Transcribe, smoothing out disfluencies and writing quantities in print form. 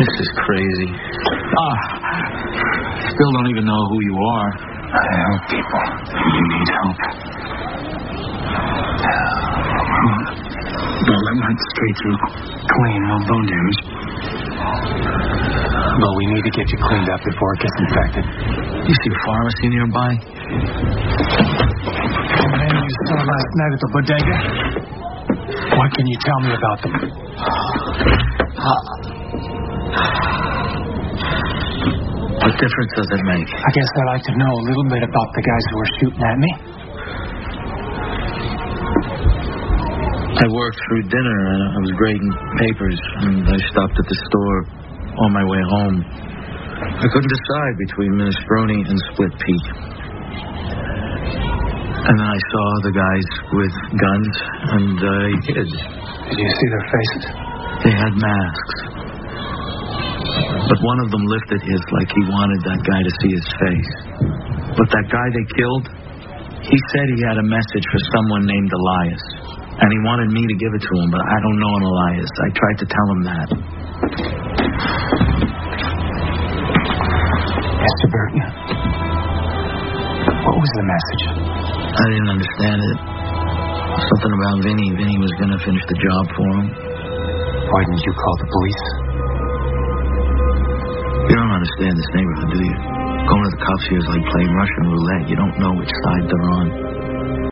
This is crazy. Still don't even know who you are. I help people. You need help. Bullet went straight through. Clean, no bone damage. But we need to get you cleaned up before it gets infected. You see a pharmacy nearby? The man you saw last night at the bodega? What can you tell me about them? What difference does it make? I guess I'd like to know a little bit about the guys who were shooting at me. I worked through dinner and I was grading papers, and I stopped at the store on my way home. I couldn't decide between minestrone and split pea. And then I saw the guys with guns, and I hid. Did you see their faces? They had masks. But one of them lifted his like he wanted that guy to see his face. But that guy they killed, he said he had a message for someone named Elias. And he wanted me to give it to him, but I don't know an Elias. I tried to tell him that. Mr. Burton, what was the message? I didn't understand it. Something about Vinny. Vinny was going to finish the job for him. Why didn't you call the police? You don't understand this neighborhood, do you? Going to the cops here is like playing Russian roulette. You don't know which side they're on.